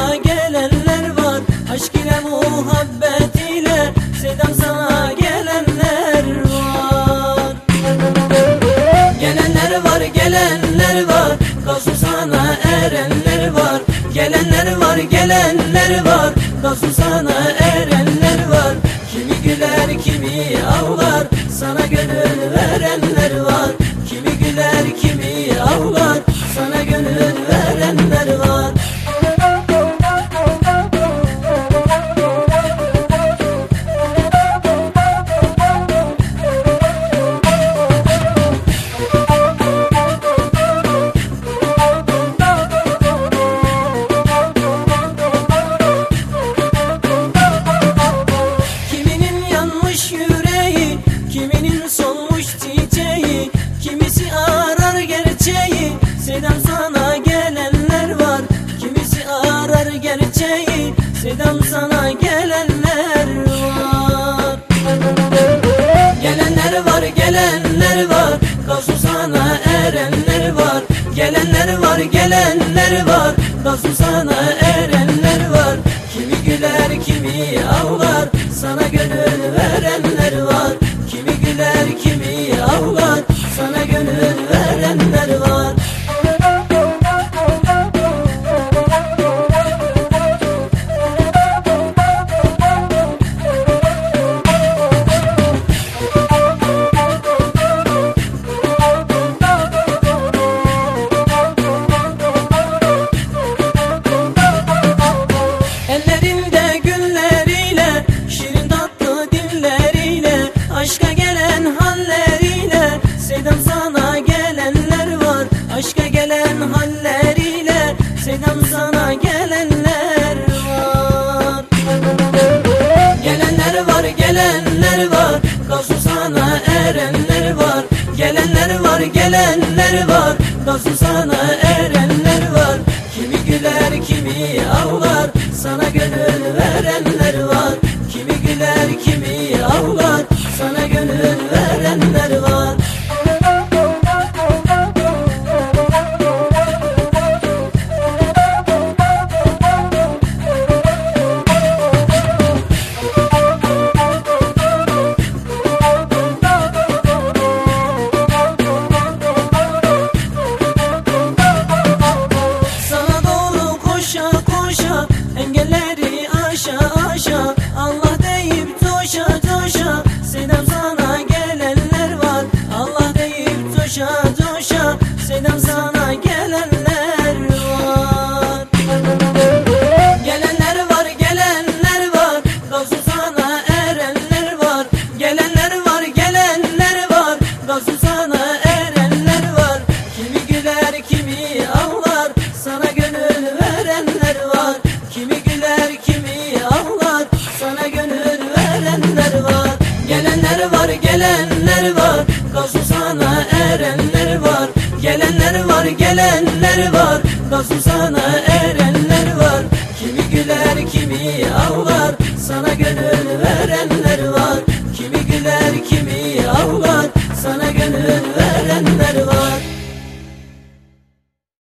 sana gelenler var. Aşk ile muhabbet ile sevdam sana gelenler var. Gelenler var, gelenler var, gazı sana erenler var. Gelenler var, gelenler var, gazı sana erenler var. Kimi güler, kimi ağlar, sana gönül verenler var. Kimi güler, kimi ağlar, sana gönül verenler var. Kiminin solmuş çiçeği, kimisi arar gerçeği. Sevdam sana gelenler var, kimisi arar gerçeği. Sevdam sana gelenler var. Gelenler var, gelenler var, gazı sana erenler var. Gelenler var, gelenler var, gazı sana erenler var. Kimi güler, kimi ağlar, sana gönül verenler var. Kimi güler, kimi ağlar, sana gönül verenler var. Ellerinde gülleriyle, şirin tatlı dilleriyle, aşka gelen halleriyle, sevdam sana gelenler var. Aşka gelen halleriyle, sevdam sana gelenler var. Gelenler var, gelenler var, gazı sana erenler var. Gelenler var, gelenler var, gazı sana erenler var. Kimi güler, kimi ağlar, sana gönül verenler var. Kimi güler, kimi ağlar, sana gönül verenler var. Sana doğru koşa koşa, engelleri aşa aşa, Allah deyip toşa toşa, sevdam sana gelenler var. Allah deyip toşa toşa, sevdam sana gelenler var. Gelenler var, gelenler var, gazı sana erenler var. Gelenler var, gelenler var, gazı sana erenler var. Kimi güler, kimi ağlar, sana gönül verenler var. Kimi güler, kimi ağlar, sana gönül verenler var. Gelenler var, gelenler var, gazı sana erenler var. Gelenler var, gelenler var, gazı sana erenler var. Kimi güler, kimi ağlar, sana gönül verenler var.